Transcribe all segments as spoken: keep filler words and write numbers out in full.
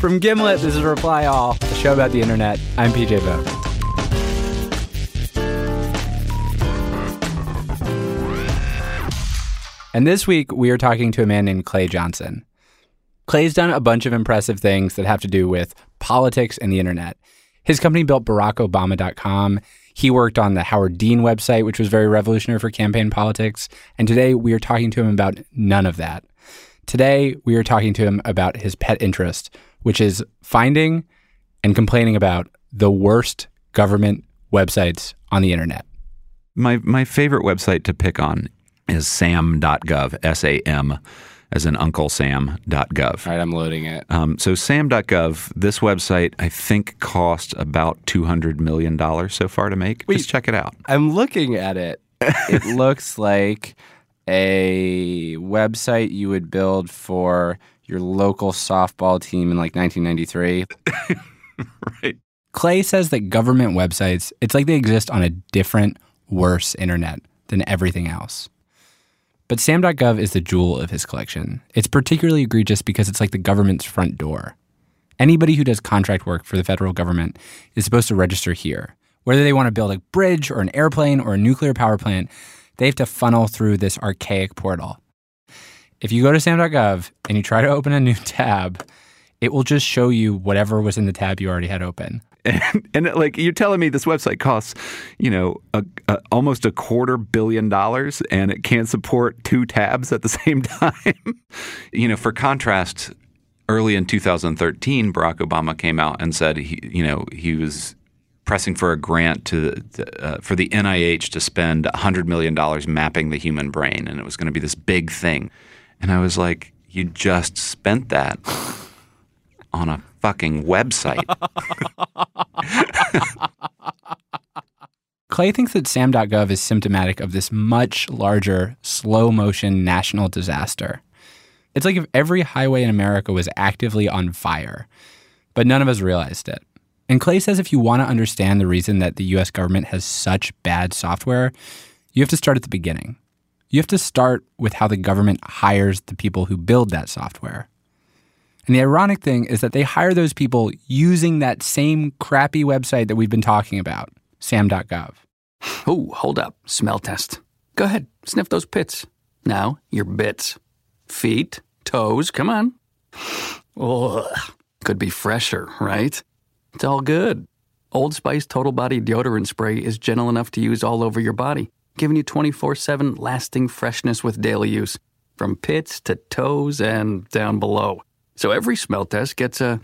From Gimlet, this is Reply All, a show about the internet. I'm P J Vogt. And this week, we are talking to a man named Clay Johnson. Clay's done a bunch of impressive things that have to do with politics and the internet. His company built Barack Obama dot com. He worked on the Howard Dean website, which was very revolutionary for campaign politics. And today, we are talking to him about none of that. Today, we are talking to him about his pet interest, which is finding and complaining about the worst government websites on the internet. My my favorite website to pick on is sam dot gov, S A M, as in Uncle Sam dot gov. All right, I'm loading it. Um, so sam dot gov, this website, I think, cost about two hundred million dollars so far to make. Wait, Just check it out. I'm looking at it. It looks like a website you would build for your local softball team in like nineteen ninety-three. Right. Clay says that government websites, it's like they exist on a different, worse internet than everything else. But sam dot gov is the jewel of his collection. It's particularly egregious because it's like the government's front door. Anybody who does contract work for the federal government is supposed to register here. Whether they want to build a bridge or an airplane or a nuclear power plant, they have to funnel through this archaic portal. If you go to sam dot gov and you try to open a new tab, it will just show you whatever was in the tab you already had open. And, and like you're telling me this website costs, you know, a, a, almost a quarter billion dollars and it can't support two tabs at the same time. You know, for contrast, early in two thousand thirteen, Barack Obama came out and said, he, you know, he was pressing for a grant to uh, for the N I H to spend one hundred million dollars mapping the human brain. And it was going to be this big thing. And I was like, you just spent that on a fucking website. Clay thinks that sam dot gov is symptomatic of this much larger, slow-motion national disaster. It's like if every highway in America was actively on fire, but none of us realized it. And Clay says if you want to understand the reason that the U S government has such bad software, you have to start at the beginning. You have to start with how the government hires the people who build that software. And the ironic thing is that they hire those people using that same crappy website that we've been talking about, sam dot gov. Oh, hold up. Smell test. Go ahead. Sniff those pits. Now, your bits. Feet, toes, come on. Ugh. Could be fresher, right? It's all good. Old Spice Total Body Deodorant Spray is gentle enough to use all over your body, giving you twenty-four seven lasting freshness with daily use, from pits to toes and down below. So every smell test gets a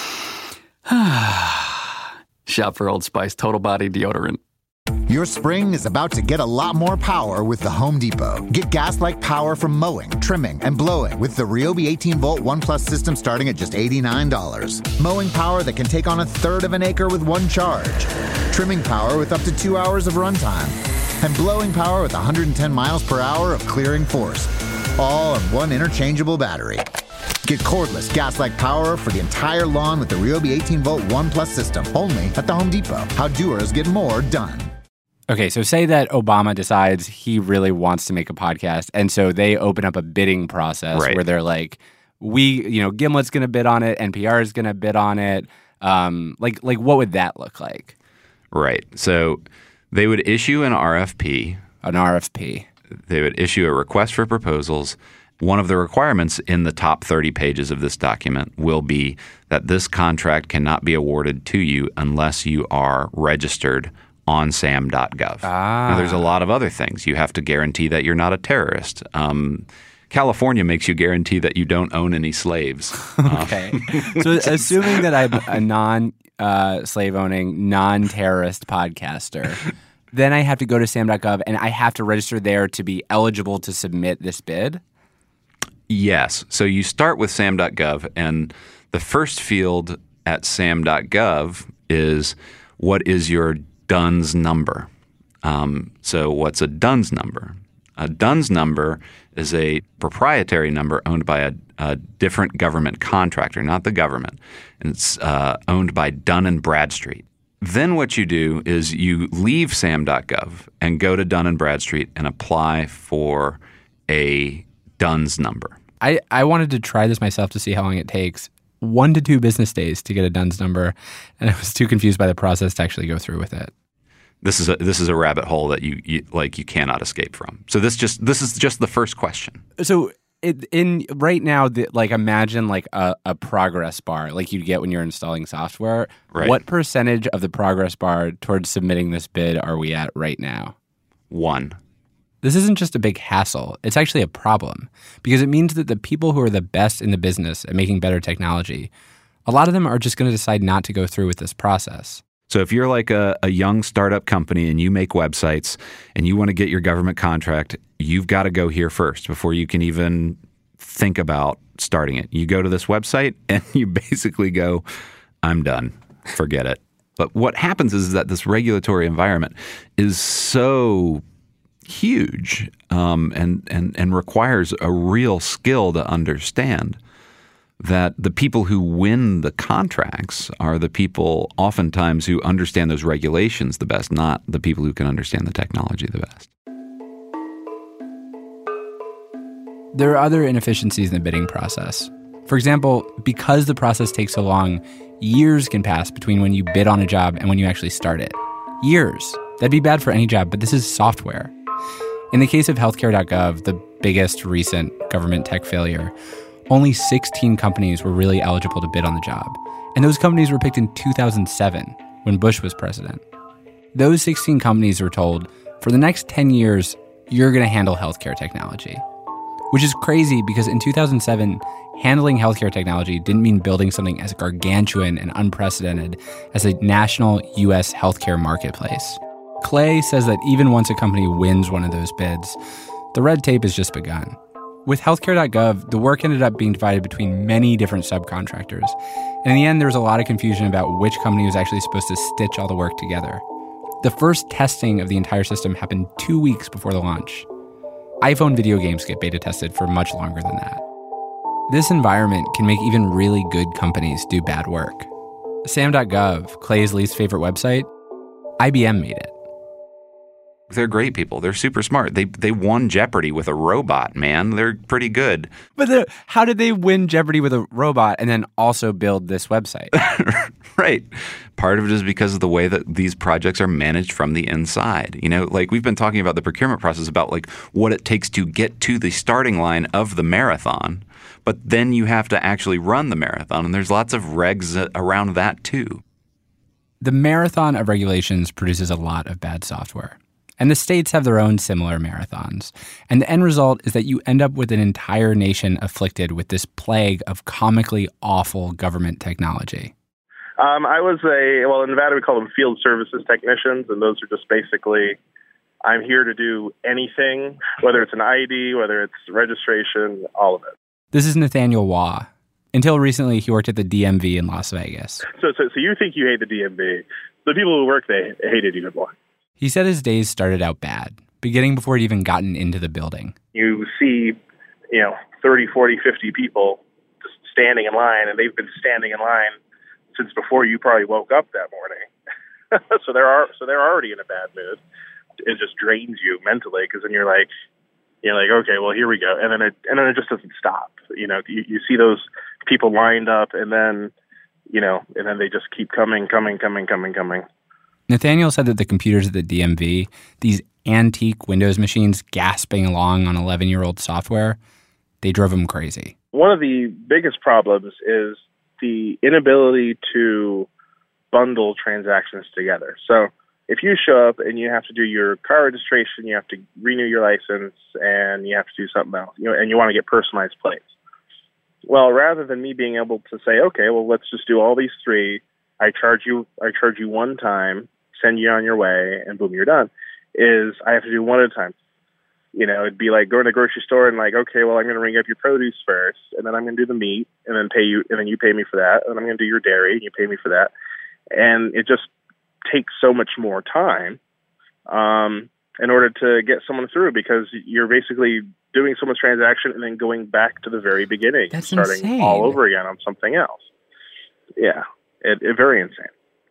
shop for Old Spice Total Body Deodorant. Your spring is about to get a lot more power with the Home Depot. Get gas-like power from mowing, trimming, and blowing with the Ryobi eighteen volt One Plus system starting at just eighty-nine dollars. Mowing power that can take on a third of an acre with one charge. Trimming power with up to two hours of runtime. And blowing power with one hundred ten miles per hour of clearing force. All on one interchangeable battery. Get cordless, gas-like power for the entire lawn with the Ryobi eighteen volt One Plus system, only at the Home Depot. How doers get more done. Okay, so say that Obama decides he really wants to make a podcast, and so they open up a bidding process Right. where they're like, we, you know, Gimlet's going to bid on it, N P R is going to bid on it. Um, like, like, what would that look like? Right. So they would issue an R F P. An R F P. They would issue a request for proposals. One of the requirements in the top thirty pages of this document will be that this contract cannot be awarded to you unless you are registered on sam dot gov. Ah. Now, there's a lot of other things. You have to guarantee that you're not a terrorist. Um, California makes you guarantee that you don't own any slaves. Okay. So assuming that I'm a non uh, slave owning, non-terrorist podcaster, then I have to go to sam dot gov and I have to register there to be eligible to submit this bid? Yes. So you start with sam dot gov, and the first field at sam dot gov is what is your D U N S number. Um, so what's a D U N S number? A D U N S number is a proprietary number owned by a, a different government contractor, not the government. And it's uh, owned by Dun and Bradstreet. Then what you do is you leave sam dot gov and go to Dun and Bradstreet and apply for a D U N S number. I, I wanted to try this myself to see how long it takes. one to two business days to get a D U N S number, and I was too confused by the process to actually go through with it. This is a this is a rabbit hole that you, you like you cannot escape from. So this just this is just the first question. So it, in right now, the, like imagine like a, a progress bar like you'd get when you're installing software. Right. What percentage of the progress bar towards submitting this bid are we at right now? One. This isn't just a big hassle. It's actually a problem because it means that the people who are the best in the business at making better technology, a lot of them are just going to decide not to go through with this process. So if you're like a, a young startup company and you make websites and you want to get your government contract, you've got to go here first before you can even think about starting it. You go to this website and you basically go, I'm done. Forget it. But what happens is that this regulatory environment is so huge um, and, and, and requires a real skill to understand that the people who win the contracts are the people oftentimes who understand those regulations the best, not the people who can understand the technology the best. There are other inefficiencies in the bidding process. For example, because the process takes so long, years can pass between when you bid on a job and when you actually start it. Years. That'd be bad for any job, but this is software. In the case of healthcare dot gov, the biggest recent government tech failure, only sixteen companies were really eligible to bid on the job. And those companies were picked in two thousand seven, when Bush was president. Those sixteen companies were told, for the next ten years, you're going to handle healthcare technology. Which is crazy because in two thousand seven, handling healthcare technology didn't mean building something as gargantuan and unprecedented as a national U S healthcare marketplace. Clay says that even once a company wins one of those bids, the red tape has just begun. With healthcare dot gov, the work ended up being divided between many different subcontractors. And in the end, there was a lot of confusion about which company was actually supposed to stitch all the work together. The first testing of the entire system happened two weeks before the launch. iPhone video games get beta tested for much longer than that. This environment can make even really good companies do bad work. Sam dot gov, Clay's least favorite website, I B M made it. They're great people. They're super smart. They they won Jeopardy with a robot, man. They're pretty good. But how did they win Jeopardy with a robot and then also build this website? Right. Part of it is because of the way that these projects are managed from the inside. You know, like we've been talking about the procurement process, about like what it takes to get to the starting line of the marathon. But then you have to actually run the marathon, and there's lots of regs around that too. The marathon of regulations produces a lot of bad software. And the states have their own similar marathons. And the end result is that you end up with an entire nation afflicted with this plague of comically awful government technology. Um, I was a, well, in Nevada we call them field services technicians, and those are just basically, I'm here to do anything, whether it's an I D, whether it's registration, all of it. This is Nathaniel Waugh. Until recently, he worked at the D M V in Las Vegas. So, so, so you think you hate the D M V. The people who work, they hate it even more. He said his days started out bad, beginning before he'd even gotten into the building. You see, you know, thirty, forty, fifty people just standing in line, and they've been standing in line since before you probably woke up that morning. so they're so they're already in a bad mood. It just drains you mentally, because then you're like, you're like, okay, well, here we go, and then it and then it just doesn't stop. You know, you, you see those people lined up, and then, you know, and then they just keep coming, coming, coming, coming, coming. Nathaniel said that the computers at the D M V, these antique Windows machines gasping along on eleven-year-old software, they drove him crazy. One of the biggest problems is the inability to bundle transactions together. So if you show up and you have to do your car registration, you have to renew your license, and you have to do something else, you know, and you want to get personalized plates. Well, rather than me being able to say, okay, well, let's just do all these three, I charge you, I charge you one time, send you on your way, and boom, you're done, is I have to do one at a time. You know, it'd be like going to the grocery store and like, okay, well, I'm going to ring up your produce first, and then I'm going to do the meat, and then pay you, and then you pay me for that, and I'm going to do your dairy, and you pay me for that. And it just takes so much more time um, in order to get someone through, because you're basically doing someone's transaction and then going back to the very beginning, That's and starting insane. all over again on something else. Yeah, it, it very insane.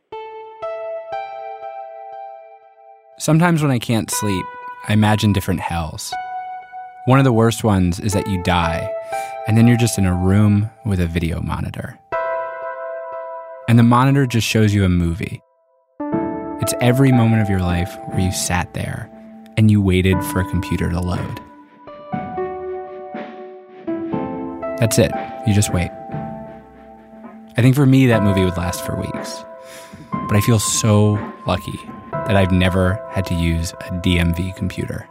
Sometimes when I can't sleep, I imagine different hells. One of the worst ones is that you die, and then you're just in a room with a video monitor. And the monitor just shows you a movie. It's every moment of your life where you sat there and you waited for a computer to load. That's it. You just wait. I think for me, that movie would last for weeks. But I feel so lucky that I've never had to use a D M V computer.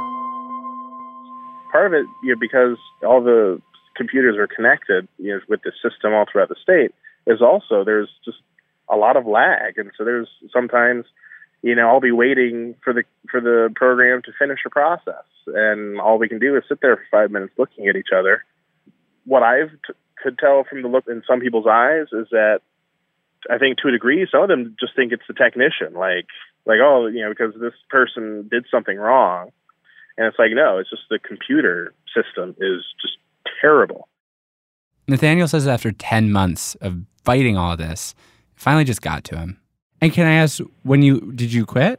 Part of it, you know, because all the computers are connected, you know, with the system all throughout the state, is also there's just a lot of lag. And so there's sometimes, you know, I'll be waiting for the for the program to finish a process. And all we can do is sit there for five minutes looking at each other. What I've t- could tell from the look in some people's eyes is that I think to a degree, some of them just think it's the technician, like, like, oh, you know, because this person did something wrong. And it's like, no, it's just the computer system is just terrible. Nathaniel says after ten months of fighting all of this, it finally just got to him. And can I ask, when you, did you quit?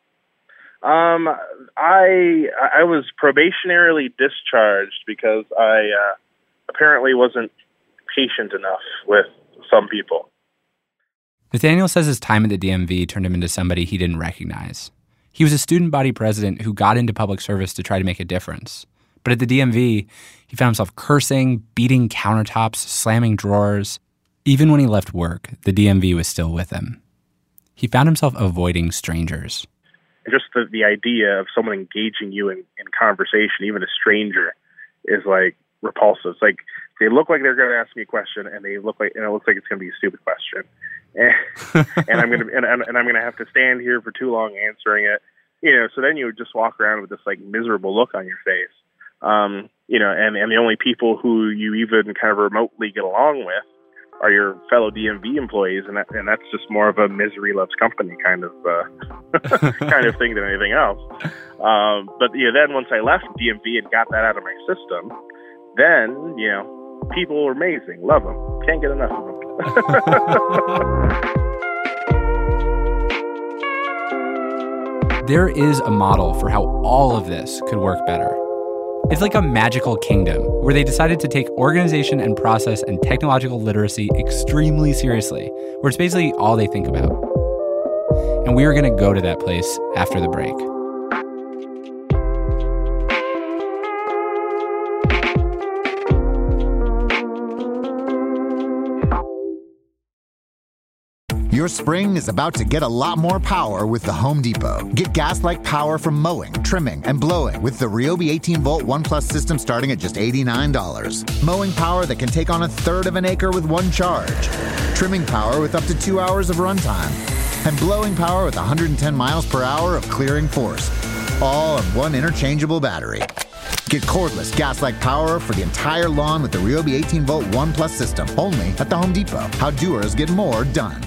Um, I, I was probationarily discharged because I uh, apparently wasn't patient enough with some people. Nathaniel says his time at the D M V turned him into somebody he didn't recognize. He was a student body president who got into public service to try to make a difference. But at the D M V, he found himself cursing, beating countertops, slamming drawers. Even when he left work, the D M V was still with him. He found himself avoiding strangers. Just the, the idea of someone engaging you in, in conversation, even a stranger, is like repulsive. It's like they look like they're going to ask me a question, and they look like, and it looks like it's going to be a stupid question. And, and I'm going to and, and I'm going to have to stand here for too long answering it, you know. So then you would just walk around with this like miserable look on your face, um, you know. And, and the only people who you even kind of remotely get along with are your fellow D M V employees, and that, and that's just more of a misery loves company kind of uh, kind of thing than anything else. Um, but you know, then once I left D M V and got that out of my system, then you know, people are amazing, love them, can't get enough of them. There is a model for how all of this could work better. It's like a magical kingdom where they decided to take organization and process and technological literacy extremely seriously, where it's basically all they think about. And we are going to go to that place after the break. Your spring is about to get a lot more power with the Home Depot. Get gas-like power from mowing, trimming, and blowing with the Ryobi eighteen volt One Plus system starting at just eighty-nine dollars. Mowing power that can take on a third of an acre with one charge. Trimming power with up to two hours of runtime. And blowing power with one hundred ten miles per hour of clearing force. All on one interchangeable battery. Get cordless gas-like power for the entire lawn with the Ryobi eighteen volt One Plus system. Only at the Home Depot. How doers get more done.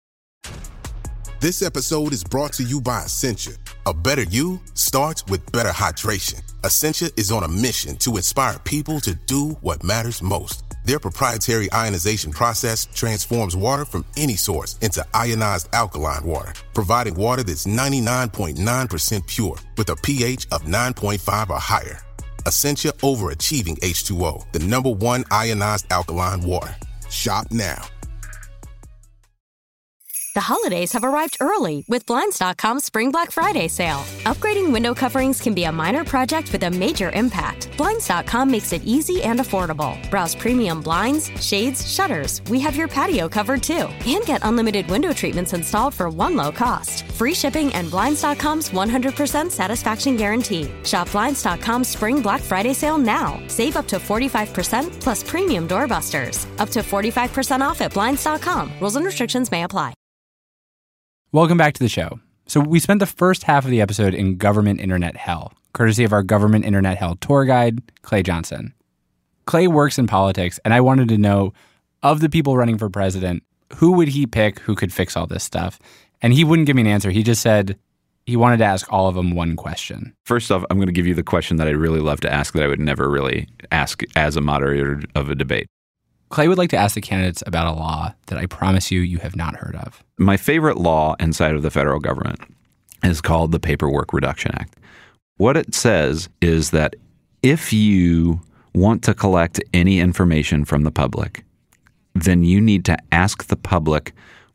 This episode is brought to you by Essentia. A better you starts with better hydration. Essentia is on a mission to inspire people to do what matters most. Their proprietary ionization process transforms water from any source into ionized alkaline water, providing water that's ninety-nine point nine percent pure with a pH of nine point five or higher. Essentia overachieving H two O, the number one ionized alkaline water. Shop now. The holidays have arrived early with Blinds dot com's Spring Black Friday sale. Upgrading window coverings can be a minor project with a major impact. Blinds dot com makes it easy and affordable. Browse premium blinds, shades, shutters. We have your patio covered too. And get unlimited window treatments installed for one low cost. Free shipping and Blinds dot com's one hundred percent satisfaction guarantee. Shop Blinds dot com's Spring Black Friday sale now. Save up to forty-five percent plus premium doorbusters. Up to forty-five percent off at Blinds dot com. Rules and restrictions may apply. Welcome back to the show. So we spent the first half of the episode in government internet hell, courtesy of our government internet hell tour guide, Clay Johnson. Clay works in politics, and I wanted to know, of the people running for president, who would he pick who could fix all this stuff? And he wouldn't give me an answer. He just said he wanted to ask all of them one question. First off, I'm going to give you the question that I'd really love to ask that I would never really ask as a moderator of a debate. Clay would like to ask the candidates about a law that I promise you you have not heard of. My favorite law inside of the federal government is called the Paperwork Reduction Act. What it says is that if you want to collect any information from the public, then you need to ask the public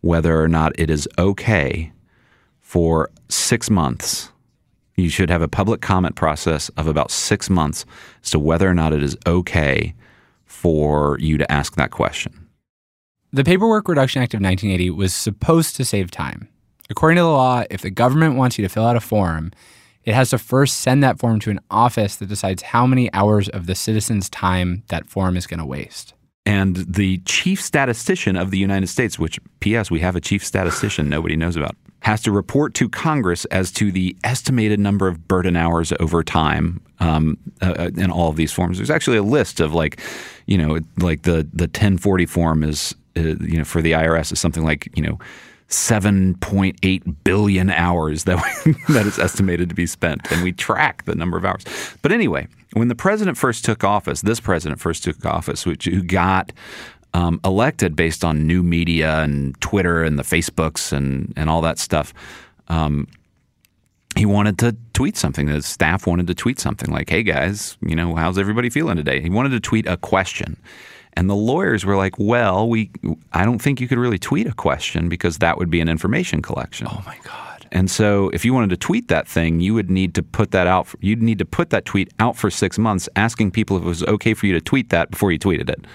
whether or not it is okay for six months. You should have a public comment process of about six months as to whether or not it is okay for you to ask that question. The Paperwork Reduction Act of nineteen eighty was supposed to save time. According to the law, if the government wants you to fill out a form, it has to first send that form to an office that decides how many hours of the citizen's time that form is going to waste. And the chief statistician of the United States, which, P S, we have a chief statistician nobody knows about, has to report to Congress as to the estimated number of burden hours over time um, uh, in all of these forms. There's actually a list of like, you know, like the, the ten forty form is, uh, you know, for the I R S is something like, you know, seven point eight billion hours that we, that is estimated to be spent. And we track the number of hours. But anyway, when the president first took office, this president first took office, which who got um, elected based on new media and Twitter and the Facebooks and, and all that stuff, um, he wanted to tweet something. The staff wanted to tweet something like, hey, guys, you know, how's everybody feeling today? He wanted to tweet a question. And the lawyers were like, well, we I don't think you could really tweet a question because that would be an information collection. Oh, my God. And so if you wanted to tweet that thing, you would need to put that out. For, you'd need to put that tweet out for six months, asking people if it was okay for you to tweet that before you tweeted it.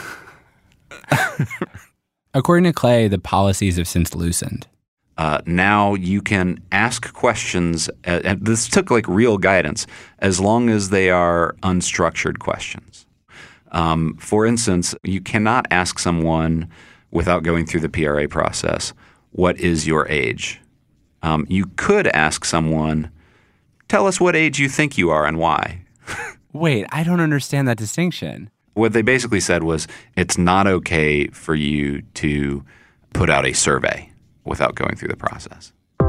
According to Clay, the policies have since loosened. Uh, now you can ask questions. Uh, and this took like real guidance as long as they are unstructured questions. Um, for instance, you cannot ask someone without going through the P R A process, what is your age? Um, you could ask someone, tell us what age you think you are and why. Wait, I don't understand that distinction. What they basically said was it's not okay for you to put out a survey without going through the process.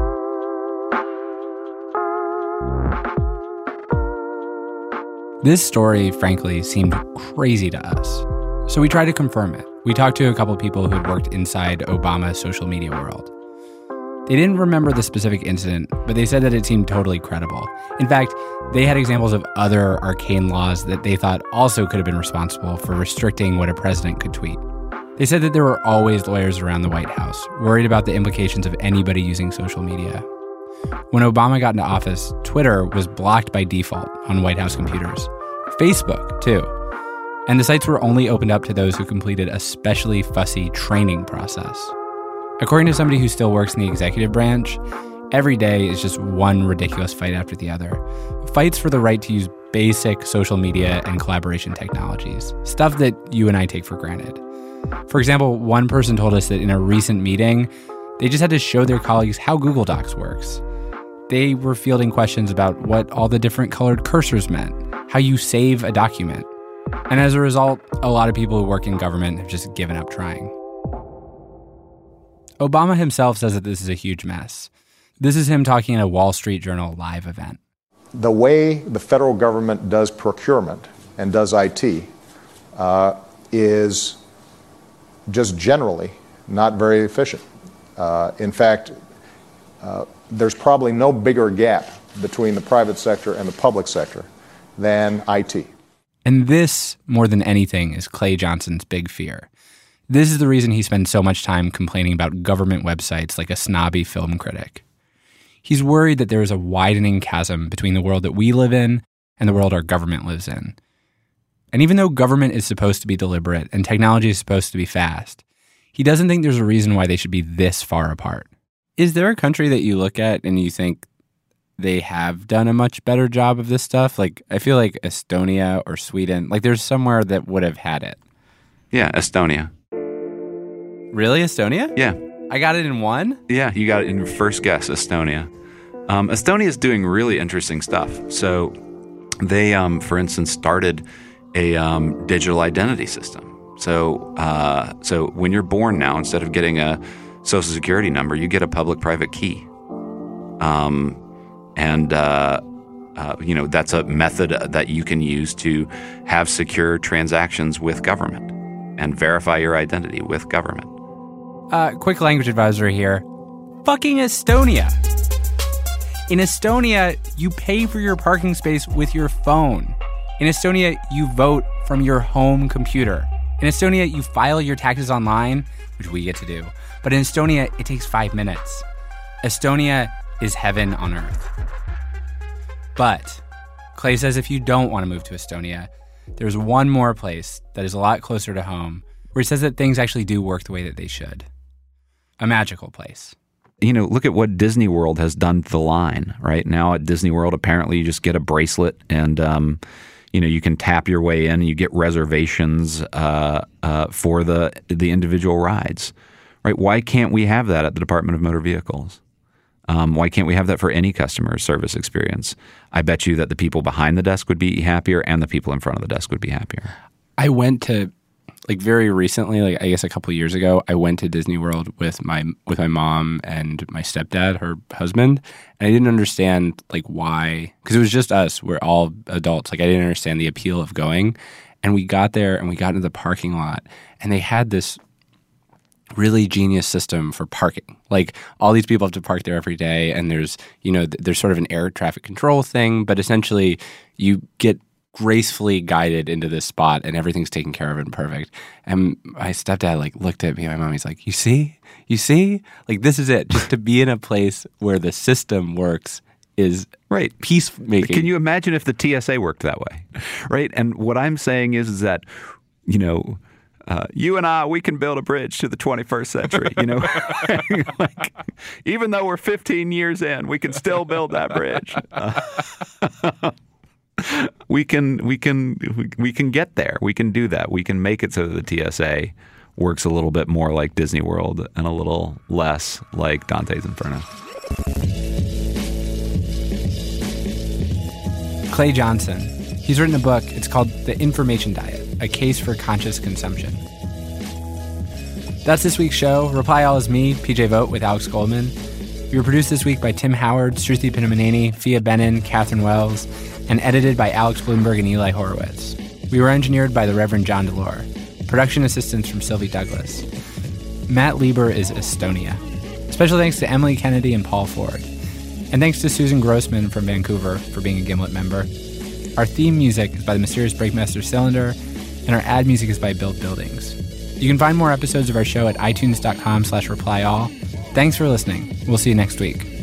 This story, frankly, seemed crazy to us. So we tried to confirm it. We talked to a couple people who had worked inside Obama's social media world. They didn't remember the specific incident, but they said that it seemed totally credible. In fact, they had examples of other arcane laws that they thought also could have been responsible for restricting what a president could tweet. They said that there were always lawyers around the White House, worried about the implications of anybody using social media. When Obama got into office, Twitter was blocked by default on White House computers. Facebook, too. And the sites were only opened up to those who completed a specially fussy training process. According to somebody who still works in the executive branch, every day is just one ridiculous fight after the other. Fights for the right to use basic social media and collaboration technologies, stuff that you and I take for granted. For example, one person told us that in a recent meeting, they just had to show their colleagues how Google Docs works. They were fielding questions about what all the different colored cursors meant, how you save a document. And as a result, a lot of people who work in government have just given up trying. Obama himself says that this is a huge mess. This is him talking at a Wall Street Journal live event. The way the federal government does procurement and does I T uh, is just generally not very efficient. Uh, in fact, uh, there's probably no bigger gap between the private sector and the public sector than I T. And this, more than anything, is Clay Johnson's big fear. This is the reason he spends so much time complaining about government websites like a snobby film critic. He's worried that there is a widening chasm between the world that we live in and the world our government lives in. And even though government is supposed to be deliberate and technology is supposed to be fast, he doesn't think there's a reason why they should be this far apart. Is there a country that you look at and you think they have done a much better job of this stuff? Like, I feel like Estonia or Sweden, like there's somewhere that would have had it. Yeah, Estonia. Really, Estonia? Yeah. I got it in one? Yeah, you got it in your first guess, Estonia. Um, Estonia is doing really interesting stuff. So they, um, for instance, started a um, digital identity system. So, uh, so when you're born now, instead of getting a social security number, you get a public-private key. Um, and, uh, uh, you know, that's a method that you can use to have secure transactions with government and verify your identity with government. Uh, quick language advisory here. Fucking Estonia. In Estonia, you pay for your parking space with your phone. In Estonia, you vote from your home computer. In Estonia, you file your taxes online, which we get to do. But in Estonia, it takes five minutes. Estonia is heaven on earth. But Clay says if you don't want to move to Estonia, there's one more place that is a lot closer to home where he says that things actually do work the way that they should. A magical place. You know, look at what Disney World has done to the line, right? Now at Disney World, apparently you just get a bracelet and, um, you know, you can tap your way in and you get reservations uh, uh, for the the individual rides, right? Why can't we have that at the Department of Motor Vehicles? Um, why can't we have that for any customer service experience? I bet you that the people behind the desk would be happier and the people in front of the desk would be happier. I went to, like very recently, like I guess a couple of years ago, I went to Disney World with my with my mom and my stepdad, her husband, and I didn't understand like why, because it was just us. We're all adults. Like I didn't understand the appeal of going, and we got there and we got into the parking lot, and they had this really genius system for parking. Like all these people have to park there every day, and there's you know there's sort of an air traffic control thing, but essentially you get gracefully guided into this spot and everything's taken care of and perfect. And my stepdad like looked at me and my mom, he's like, you see? You see? Like this is it. Just to be in a place where the system works is right. Peacemaking. Can you imagine if the T S A worked that way? Right? And what I'm saying is, is that, you know, uh, you and I, we can build a bridge to the twenty-first century, you know, like, even though we're fifteen years in, we can still build that bridge. Uh, We can, we can, we can get there. We can do that. We can make it so that the T S A works a little bit more like Disney World and a little less like Dante's Inferno. Clay Johnson. He's written a book. It's called The Information Diet, A Case for Conscious Consumption. That's this week's show. Reply All is me, P J Vogt with Alex Goldman. We were produced this week by Tim Howard, Shruti Pinamaneni, Fia Benin, Catherine Wells, and edited by Alex Bloomberg and Eli Horowitz. We were engineered by the Reverend John Delore. Production assistance from Sylvie Douglas. Matt Lieber is Estonia. Special thanks to Emily Kennedy and Paul Ford. And thanks to Susan Grossman from Vancouver for being a Gimlet member. Our theme music is by the Mysterious Breakmaster Cylinder, and our ad music is by Build Buildings. You can find more episodes of our show at itunes.com slash replyall. Thanks for listening. We'll see you next week.